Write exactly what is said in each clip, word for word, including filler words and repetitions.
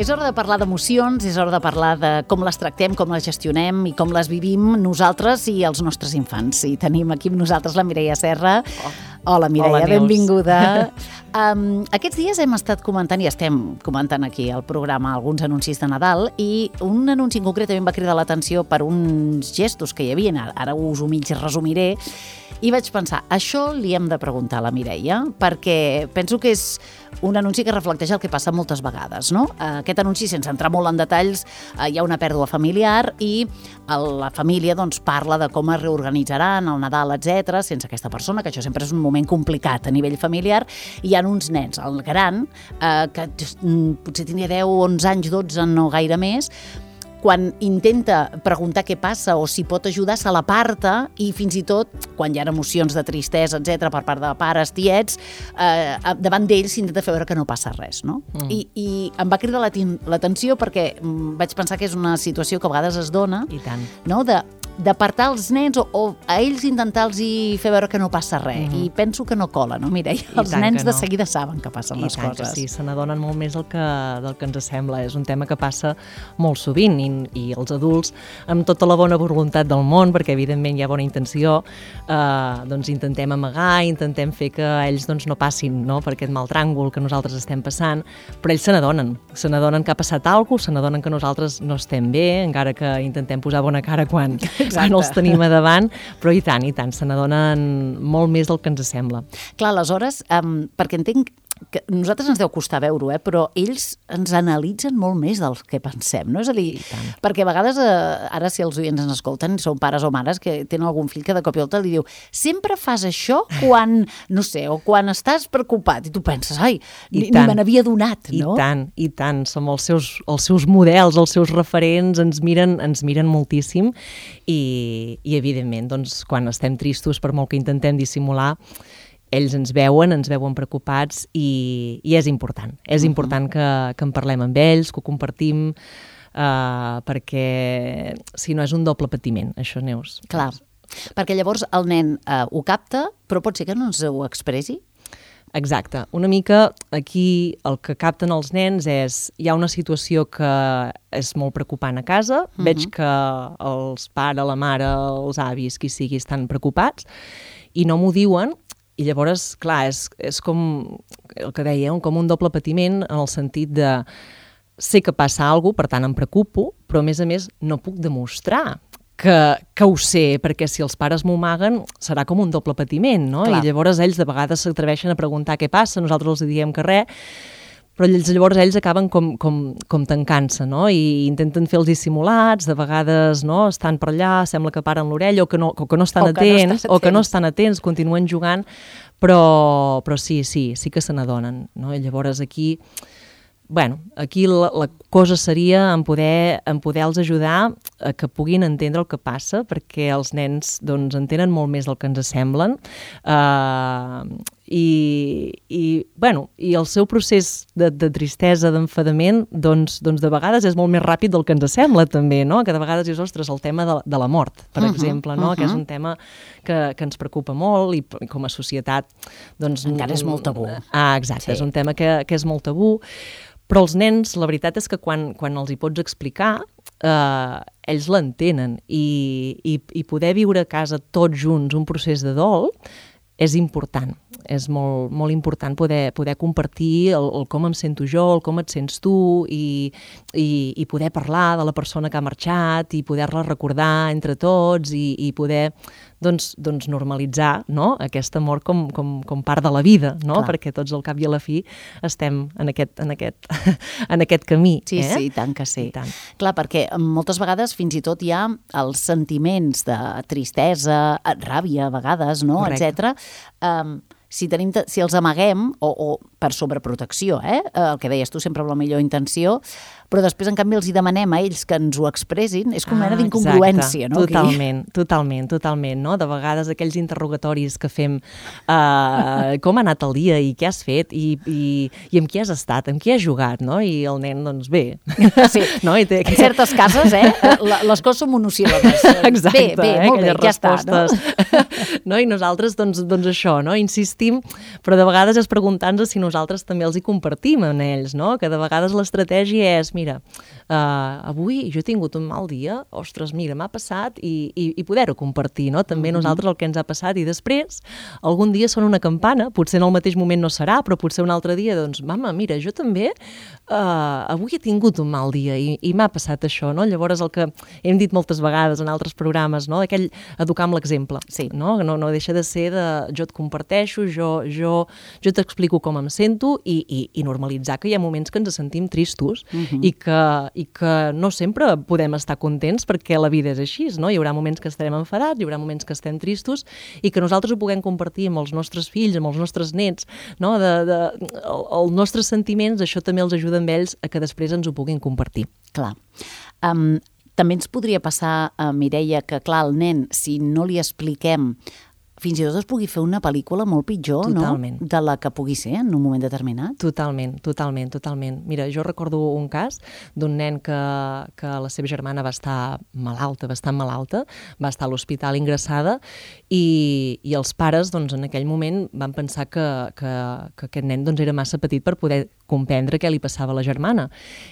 És hora de parlar d'emocions, és hora de parlar de com les tractem, com les gestionem i com les vivim nosaltres i els nostres infants. I tenim aquí amb nosaltres la Mireia Serra. Oh. Hola, Mireia, Hola, benvinguda. Um, aquests dies hem estat comentant, i estem comentant aquí al programa, alguns anuncis de Nadal, i un anunci en concret em va cridar l'atenció per uns gestos que hi havia, ara us ho mig resumiré, i vaig pensar, això li hem de preguntar a la Mireia, perquè penso que és un anunci que reflecteix el que passa moltes vegades, no? Aquest anunci, sense entrar molt en detalls, hi ha una pèrdua familiar i la família doncs, parla de com es reorganitzaran el Nadal, etcètera, sense aquesta persona, que això sempre és un moment complicat a nivell familiar. Hi ha uns nens, el gran, eh, que potser tenia deu, onze anys, dotze, no gaire més, quan intenta preguntar què passa o si pot ajudar, se l'aparta i fins i tot, quan hi ha emocions de tristesa, etcètera, per part de pares, tiets, eh, davant d'ells s'intenta fer veure que no passa res, no? Mm. I, I em va cridar l'atenció perquè vaig pensar que és una situació que a vegades es dona, I tant. No? De d'apartar els nens o, o a ells intentar-los fer veure que no passa res. Mm-hmm. I penso que no cola, no, Mireia? Els nens no. de seguida saben que passen I les tant coses. Que sí, se n'adonen molt més del que, del que ens sembla. És un tema que passa molt sovint i, i els adults, amb tota la bona voluntat del món, perquè evidentment hi ha bona intenció, eh, doncs intentem amagar, intentem fer que ells doncs, no passin no, per aquest mal tràngol que nosaltres estem passant, però ells se n'adonen. Se n'adonen que ha passat alguna cosa, se n'adonen que nosaltres no estem bé, encara que intentem posar bona cara quan... Exacte. quan els tenim a davant, però i tant, i tant, se n'adonen molt més del que ens sembla. Clar, aleshores, um, perquè entenc que a nosaltres ens deu costar veure-ho, eh, però ells ens analitzen molt més del que pensem, no? És a dir, perquè a vegades, eh, ara si els oients ens escolten, són pares o mares que tenen algun fill que de cop i volta li diu sempre fas això quan, no sé, o quan estàs preocupat, i tu penses, ai, ni, ni me n'havia donat, no? I tant, i tant, som els seus, els seus models, els seus referents, ens miren, ens miren moltíssim i, i evidentment, doncs, quan estem tristos, per molt que intentem dissimular, ells ens veuen, ens veuen preocupats i, i és important. És uh-huh. important que, que en parlem amb ells, que ho compartim, uh, perquè si no és un doble patiment, això, Neus. Clar, perquè llavors el nen uh, ho capta, però pot ser que no ens ho expressi? Exacte. Una mica aquí el que capten els nens és hi ha una situació que és molt preocupant a casa, uh-huh. veig que els pares, la mare, els avis, qui sigui, estan preocupats i no m'ho diuen. I llavors, clar, és, és com el que dèiem, com un doble patiment en el sentit de sé que passa alguna cosa, per tant em preocupo, però a més a més no puc demostrar que, que ho sé, perquè si els pares m'ho amaguen serà com un doble patiment, no? Clar. I llavors ells de vegades s'atreveixen a preguntar què passa, nosaltres els diem que res, però ells, llavors ells acaben com, com, com tancant-se, no? I intenten fer els dissimulats, de vegades no? Estan per allà, sembla que paren l'orella o que no, o que no estan o atents, que no o que no estan atents, continuen jugant, però, però sí, sí, sí que se n'adonen, no? I llavors aquí, bueno, aquí la, la cosa seria en poder, en poder-los ajudar a que puguin entendre el que passa, perquè els nens doncs, entenen molt més del que ens semblen, eh, i, i, bueno, i el seu procés de, de tristesa, d'enfadament, doncs, doncs de vegades és molt més ràpid del que ens sembla també, no? Que de vegades és, ostres, el tema de, de la mort, per uh-huh, exemple, no? Uh-huh. Que és un tema que, que ens preocupa molt i, i com a societat doncs... Encara és molt tabú. Ah, exacte, sí. És un tema que, que és molt tabú, però els nens, la veritat és que quan, quan els hi pots explicar, eh, ells l'entenen i, i, i poder viure a casa tots junts un procés de dol és important, és molt, molt important poder, poder compartir el, el com em sento jo, el com et sents tu i, i, i poder parlar de la persona que ha marxat i poder-la recordar entre tots i, i poder doncs, doncs normalitzar no? Aquest amor com, com, com part de la vida, no? Perquè tots al cap i a la fi estem en aquest, en aquest, en aquest camí. Sí, eh? sí, tant que sí. Tant. Clar, perquè moltes vegades fins i tot hi ha els sentiments de tristesa, ràbia a vegades, no? etcètera. Um, si, tenim, si els amaguem, o, o per sobreprotecció, eh? el que deies tu, sempre amb la millor intenció, però després, en canvi, els hi demanem a ells que ens ho expressin, és com una ah, mena d'incongruència, no? Totalment, aquí. totalment, totalment, no? De vegades aquells interrogatoris que fem, uh, com ha anat el dia i què has fet i, i, i amb qui has estat, amb qui has jugat, no? I el nen, doncs, bé. Sí, no? I té... en certes cases, eh? Les coses són monosíl·labes. Exacte, bé, bé, eh? molt bé, ja està, no? No? I nosaltres, doncs, doncs això, no? Insistim, però de vegades és preguntar-nos si nosaltres nosaltres també els hi compartim en ells, no? Que de vegades l'estratègia és, mira, uh, avui jo he tingut un mal dia, ostres, mira, m'ha passat, i, i, i poder-ho compartir, no? També mm-hmm. nosaltres el que ens ha passat, i després, algun dia sona una campana, potser en el mateix moment no serà, però potser un altre dia, doncs, mama, mira, jo també uh, avui he tingut un mal dia i, i m'ha passat això, no? Llavors el que hem dit moltes vegades en altres programes, no? Aquell educar amb l'exemple, sí. no? No, no deixa de ser de jo et comparteixo, jo, jo, jo t'explico com em sento i, i, i normalitzar que hi ha moments que ens sentim tristos uh-huh. i, que, i que no sempre podem estar contents perquè la vida és així, no? Hi haurà moments que estarem enfadats, hi haurà moments que estem tristos i que nosaltres ho puguem compartir amb els nostres fills, amb els nostres nets, no? De, de, el, els nostres sentiments, això també els ajuda amb ells a que després ens ho puguin compartir. Clar. Um, també ens podria passar, uh, Mireia, que clar, el nen, si no li expliquem, fins i tot es pugui fer una pel·lícula molt pitjor, totalment. No? De la que pugui ser en un moment determinat. Totalment, totalment, totalment. Mira, jo recordo un cas d'un nen que, que la seva germana va estar malalta, bastant malalta, va estar a l'hospital ingressada i, i els pares, doncs, en aquell moment van pensar que, que, que aquest nen doncs, era massa petit per poder comprendre què li passava a la germana.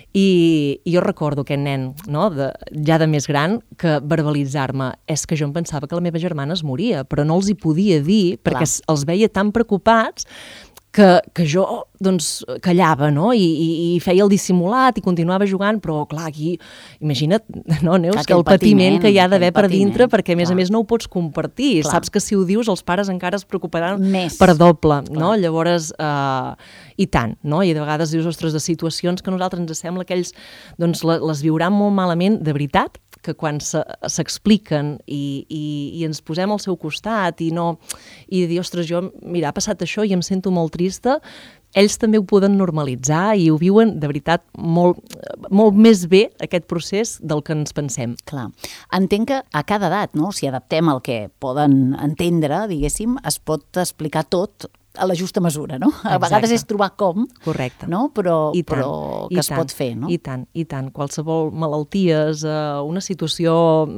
I, i jo recordo aquest nen, no, de, ja de més gran, que verbalitzar-me, és que jo em pensava que la meva germana es moria, però no els hi podia dir, perquè Clar. Els veia tan preocupats que, que jo doncs, callava, no? I, i, i feia el dissimulat i continuava jugant, però clar, aquí, imagina't, no, Neus, que, que el patiment, patiment que hi ha d'haver per dintre, perquè a més clar. A més no ho pots compartir. Clar. Saps que si ho dius els pares encara es preocuparan més. Per doble, clar. No? Llavors, eh, i tant, no? I de vegades dius, ostres, de situacions que a nosaltres ens sembla que ells doncs, les viuran molt malament, de veritat, que quan s'expliquen i, i, i ens posem al seu costat i no i dir, ostres, jo, mira, ha passat això i em sento molt trista, ells també ho poden normalitzar i ho viuen, de veritat, molt, molt més bé, aquest procés, del que ens pensem. Clar. Entenc que a cada edat, no? Si adaptem el que poden entendre, diguéssim, es pot explicar tot a la justa mesura, no? A Exacte. Vegades és trobar com, correcte. No? Però, I tant, però que i es tant, pot fer, no? I tant, i tant. Qualsevol malalties, eh, una situació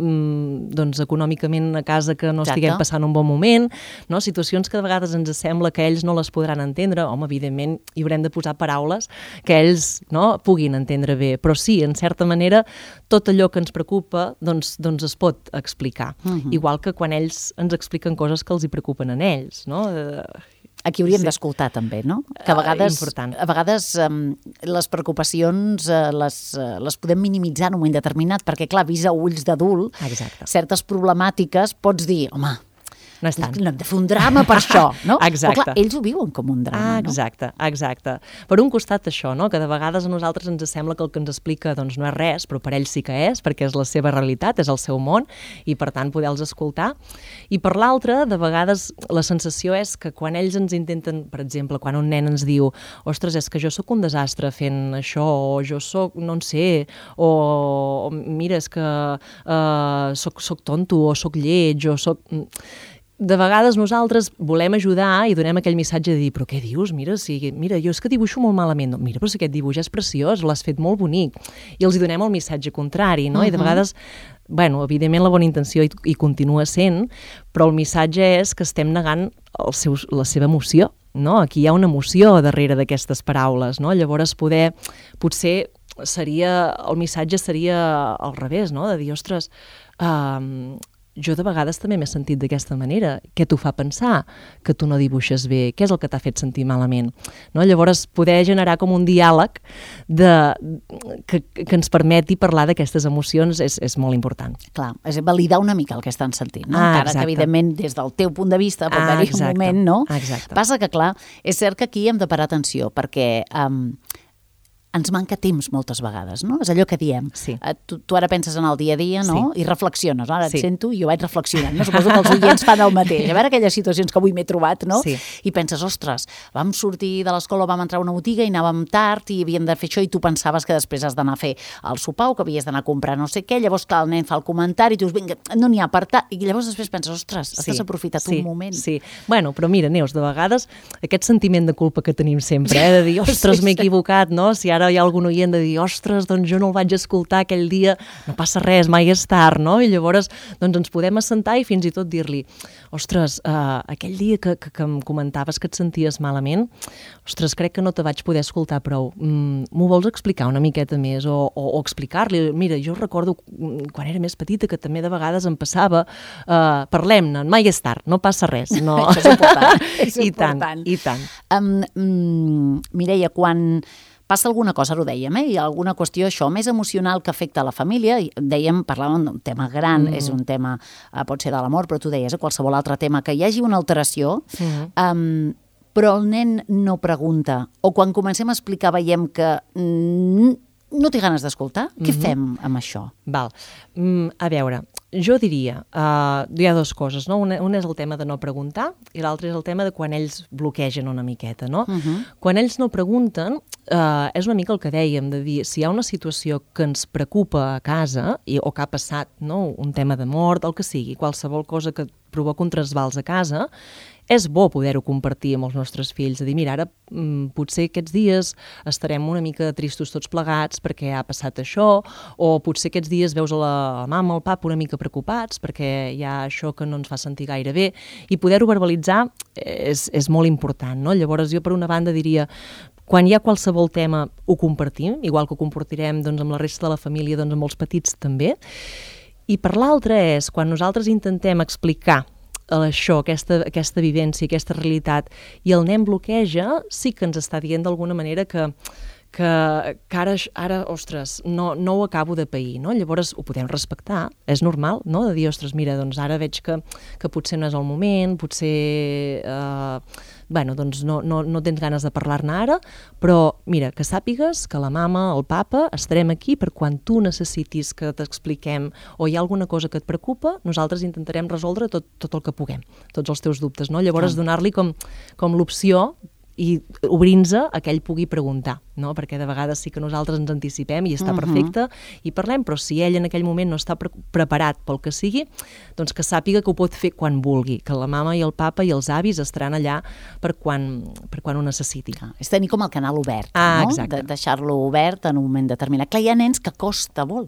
mm, doncs, econòmicament a casa que no Exacte. Estiguem passant un bon moment, no? Situacions que de vegades ens sembla que ells no les podran entendre, home, evidentment hi haurem de posar paraules que ells no, puguin entendre bé, però sí, en certa manera, tot allò que ens preocupa doncs, doncs es pot explicar. Uh-huh. Igual que quan ells ens expliquen coses que els hi preocupen en ells, no? Eh, Aquí hauríem sí. d'escoltar també, no? Que a vegades, uh, a vegades um, les preocupacions uh, les, uh, les podem minimitzar en un moment determinat, perquè clar, vist a ulls d'adult, certes problemàtiques pots dir, home, no és tant. No hem de fer un drama per això, no? Exacte. Però clar, ells ho viuen com un drama, ah, exacte, no? Exacte. Per un costat això, no? Que de vegades a nosaltres ens sembla que el que ens explica doncs, no és res, però per ells sí que és, perquè és la seva realitat, és el seu món, i per tant poder-los escoltar. I per l'altre, de vegades la sensació és que quan ells ens intenten, per exemple, quan un nen ens diu, ostres, és que jo sóc un desastre fent això, o jo sóc, no en sé, o, o mira, és que uh, soc, soc tonto, o soc lleig, o soc... De vegades nosaltres volem ajudar i donem aquell missatge de dir, però què dius? Mira, si, mira, jo és que dibuixo molt malament. Mira, però si aquest dibuix és preciós, l'has fet molt bonic. I els hi donem el missatge contrari, no? Uh-huh. I de vegades, bueno, evidentment la bona intenció hi, hi continua sent, però el missatge és que estem negant el seu, la seva emoció, no? Aquí hi ha una emoció darrere d'aquestes paraules, no? Llavors poder, potser seria, el missatge seria al revés, no? De dir, ostres, um, jo de vegades també m'he sentit d'aquesta manera. Què t'ho fa pensar? Que tu no dibuixes bé? Què és el que t'ha fet sentir malament? No? Llavors, poder generar com un diàleg de, que, que ens permeti parlar d'aquestes emocions és, és molt important. Clar, és validar una mica el que estan sentint, no? Ah, Encara exacte. que, evidentment, des del teu punt de vista pot ah, haver-hi un moment, no? Exacte. Passa que, clar, és cert que aquí hem de parar atenció, perquè... Um, ens manca temps moltes vegades, no? És allò que diem. Sí. Tu, tu ara penses en el dia a dia, no? Sí. I reflexiones. Ara sí. et sento i jo vaig reflexionant. No? Suposo que els oients fan el mateix. A veure aquelles situacions que avui m'he trobat, no? Sí. I penses, ostres, vam sortir de l'escola, vam entrar a una botiga i anàvem tard i havíem de fer això i tu pensaves que després has d'anar a fer el sopar o que havies d'anar a comprar no sé què. Llavors, clar, el nen fa el comentari i tu dius, vinga, no n'hi ha per tant. I llavors després penses, ostres, sí. estàs aprofitat sí. un moment. Sí, bueno, però mira, Neus, de vegades aquest sentiment de culpa que tenim sempre, eh? De dir, ostres, sí, m'he equivocat, no? Si ara ara hi ha algun oient de dir, ostres, doncs jo no el vaig escoltar aquell dia, no passa res, mai és tard, no? I llavors doncs ens podem assentar i fins i tot dir-li, ostres, uh, aquell dia que, que, que em comentaves que et senties malament, ostres, crec que no te vaig poder escoltar prou. Mm, m'ho vols explicar una miqueta més? O, o, o explicar-li, mira, jo recordo quan era més petita que també de vegades em passava, uh, parlem-ne, mai és tard, no passa res. No. Això és important. És I important. tant, i tant. Um, um, Mireia, quan passa alguna cosa, ara ho dèiem, eh? Hi ha alguna qüestió, això, més emocional que afecta a la família, dèiem, parlàvem d'un tema gran, mm. és un tema, uh, pot ser de l'amor, però tu deies, a qualsevol altre tema, que hi hagi una alteració, mm. um, però el nen no pregunta, o quan comencem a explicar veiem que mm, no té ganes d'escoltar, què mm-hmm. fem amb això? Val. Mm, a veure, jo diria, uh, hi ha dues coses, no? Una, una és el tema de no preguntar i l'altra és el tema de quan ells bloquegen una miqueta, no? Uh-huh. Quan ells no pregunten, uh, és una mica el que dèiem, de dir, si hi ha una situació que ens preocupa a casa i, o que ha passat, no? Un tema de mort, el que sigui, qualsevol cosa que provoca un trasbals a casa, és bo poder-ho compartir amb els nostres fills, de dir, mira, ara mm, potser aquests dies estarem una mica tristos tots plegats perquè ha passat això, o potser aquests dies veus a la, la mama o el papa una mica preocupats perquè hi ha això que no ens fa sentir gaire bé, i poder-ho verbalitzar és, és molt important, no? Llavors jo per una banda diria, quan hi ha qualsevol tema ho compartim, igual que ho compartirem doncs, amb la resta de la família, doncs amb els petits també, i per l'altra és quan nosaltres intentem explicar això, aquesta, aquesta vivència, aquesta realitat, i el nen bloqueja, sí que ens està dient d'alguna manera que, que, que ara, ara, ostres, no, no ho acabo de pair, no? Llavors ho podem respectar, és normal, no? De dir, ostres, mira, doncs ara veig que, que potser no és el moment, potser... Eh, bueno, doncs no, no, no tens ganes de parlar-ne ara, però mira, que sàpigues que la mama, el papa, estarem aquí per quan tu necessitis que t'expliquem o hi ha alguna cosa que et preocupa, nosaltres intentarem resoldre tot, tot el que puguem, tots els teus dubtes, no? Llavors donar-li com, com l'opció i obrint-nos a que ell pugui preguntar, no? Perquè de vegades sí que nosaltres ens anticipem i està uh-huh. perfecte i parlem, però si ell en aquell moment no està pre- preparat pel que sigui, doncs que sàpiga que ho pot fer quan vulgui, que la mama i el papa i els avis estaran allà per quan, per quan ho necessiti. Ah, és tenir com el canal obert, ah, no? Exacte. De deixar-lo obert en un moment determinat. Clar, hi ha nens que costa molt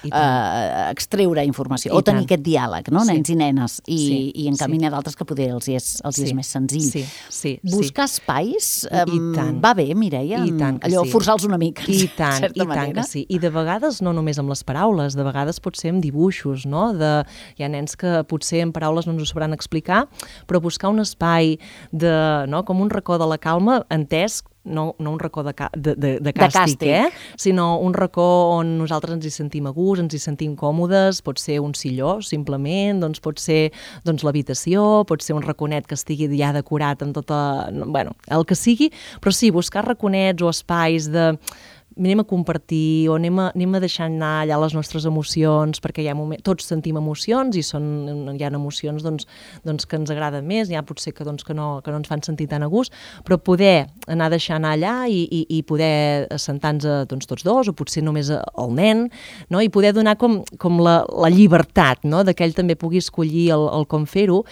uh, extreure informació, I o tenir tant. Aquest diàleg, no? Sí. Nens i nenes, i, sí. i en canvi sí. n'hi ha d'altres que poder els hi és, els hi és sí. més senzill. Sí. Sí. Buscar sí. espais um, va bé, Mireia? I tant allò, sí. forçar-los una mica, I tant, certa i manera. tant que sí. I de vegades no només amb les paraules, de vegades pot ser amb dibuixos, no? De, hi ha nens que potser en paraules no ens ho sabran explicar, però buscar un espai de, no? Com un racó de la calma, entès, no, no un racó de, ca- de, de, de càstig, de càstig. Eh? Sinó un racó on nosaltres ens hi sentim a gust, ens hi sentim còmodes, pot ser un silló, simplement, doncs pot ser doncs, l'habitació, pot ser un raconet que estigui ja decorat amb tota... Bueno, el que sigui, però sí, buscar raconets o espais de... anem a compartir o anem a, anem a deixar anar allà les nostres emocions, perquè hi ha moment, tots sentim emocions i són, hi ha emocions doncs, doncs que ens agraden més, hi ha potser que, doncs, que, no, que no ens fan sentir tan a gust, però poder anar deixant anar allà i, i, i poder assentar-nos doncs, tots dos, o potser només el nen, no? I poder donar com, com la, la llibertat, no? De que ell també pugui escollir el, el com fer-ho.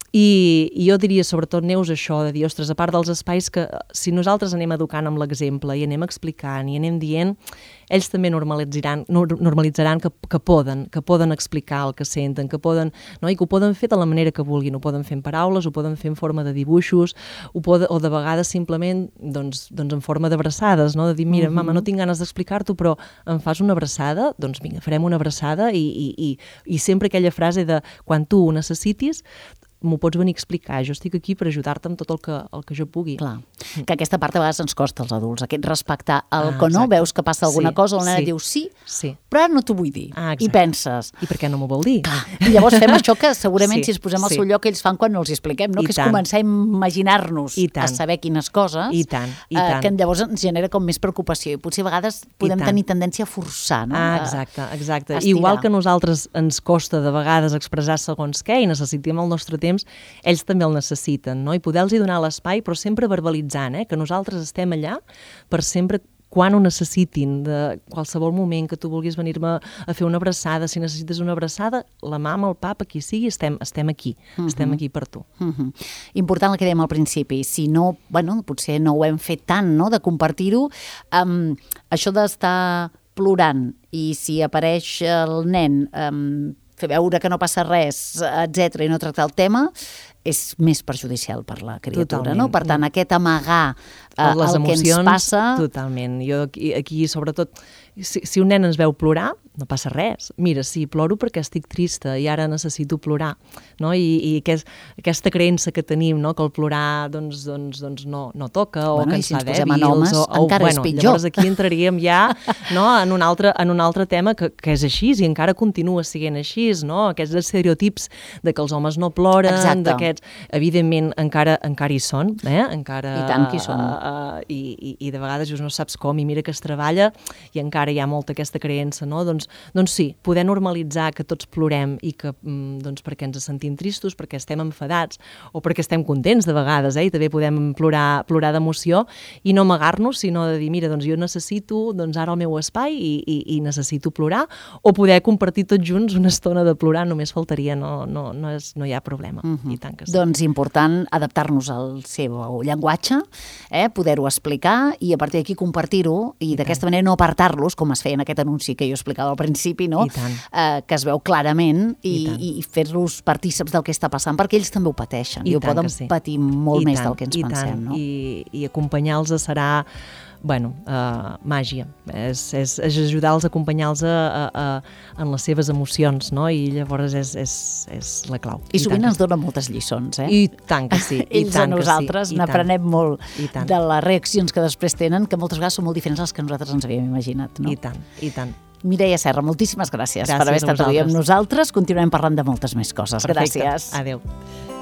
I, I jo diria, sobretot, Neus, això de dir, ostres, a part dels espais que si nosaltres anem educant amb l'exemple i anem explicant i anem dient, ells també normalitzaran, normalitzaran que, que poden, que poden explicar el que senten, que poden, no? I que ho poden fer de la manera que vulguin, ho poden fer en paraules, ho poden fer en forma de dibuixos, ho poden, o de vegades simplement doncs, doncs en forma d'abraçades, no? De dir, mira, uh-huh. mama, no tinc ganes d'explicar-t'ho, però em fas una abraçada, doncs vinga, farem una abraçada i, i, i, i sempre aquella frase de quan tu ho necessitis, m'ho pots venir a explicar, jo estic aquí per ajudar-te amb tot el que, el que jo pugui. Clar, que aquesta part a vegades ens costa als adults, aquest respectar el ah, que no, veus que passa alguna sí, cosa, el nen sí, diu sí, sí, però ara no t'ho vull dir, ah, i penses... I per què no m'ho vol dir? Clar. I llavors fem això que segurament sí, si ens posem al sí. seu lloc ells fan quan no els expliquem, no? I que és tant. Començar a imaginar-nos a saber quines coses, I tant, i eh, tant. que llavors ens genera com més preocupació, i potser a vegades podem tenir tendència a forçar, no? Ah, exacte, exacte. Igual que a nosaltres ens costa de vegades expressar segons què i necessitem el nostre temps, ells també el necessiten, no? I poder-los donar l'espai, però sempre verbalitzant, eh? Que nosaltres estem allà per sempre quan ho necessitin, de qualsevol moment que tu vulguis venir-me a fer una abraçada, si necessites una abraçada, la mama, el papa, qui sigui, estem, estem aquí, uh-huh. estem aquí per tu. Uh-huh. Important el que dèiem al principi, si no, bueno, potser no ho hem fet tant, no?, de compartir-ho, um, això d'estar plorant i si apareix el nen, um, fer veure que no passa res, etcètera, i no tractar el tema, és més perjudicial per la criatura, totalment. No? Per tant, aquest amagar eh, les el emocions, que ens passa... Totalment. Jo aquí, aquí sobretot, si, si un nen ens veu plorar, no passa res. Mira, sí, ploro perquè estic trista i ara necessito plorar, no? I, i aquest, aquesta creença que tenim, no?, que el plorar doncs, doncs, doncs no, no toca, bueno, o que ens si fa ens dèbils, homes, o, o encara bueno, és pitjor. Llavors aquí entraríem ja, no?, en un altre, en un altre tema que, que és així i encara continua sent així, no? Aquests estereotips de que els homes no ploren, d'aquests, evidentment encara, encara hi són, eh? Encara, I tant que hi són. Uh, uh, i, i, i de vegades just no saps com, i mira que es treballa i encara hi ha molta aquesta creença, no? Doncs, doncs sí, poder normalitzar que tots plorem i que, doncs, perquè ens sentim tristos, perquè estem enfadats o perquè estem contents de vegades, eh? I també podem plorar, plorar d'emoció i no amagar-nos, sinó de dir, mira, doncs jo necessito doncs ara el meu espai i, i, i necessito plorar, o poder compartir tots junts una estona de plorar, només faltaria, no, no, no, és, no hi ha problema. Uh-huh. I tant que sí. Doncs important adaptar-nos al seu llenguatge, eh? Poder-ho explicar i a partir d'aquí compartir-ho i, I d'aquesta manera no apartar-los, com es feia en aquest anunci que jo explicava al principi, no? Eh, que es veu clarament i, I, i fer-los partíceps del que està passant, perquè ells també ho pateixen i, i ho poden sí. patir molt I més tant, del que ens i pensem. Tant. No? I, i acompanyar-los serà bueno, uh, màgia, és, és, és ajudar-los a acompanyar-los a, a, a, en les seves emocions, no? I llavors és, és, és la clau. I, I sovint ens dona moltes lliçons, eh? I tant que sí. I Ells tant a nosaltres sí, n'aprenem molt de les reaccions que després tenen, que moltes vegades són molt diferents a les que nosaltres ens havíem imaginat, no? I tant, i tant. Mireia Serra, moltíssimes gràcies, gràcies per haver estat avui amb nosaltres. Continuem parlant de moltes més coses. Perfecte. Gràcies. Adéu.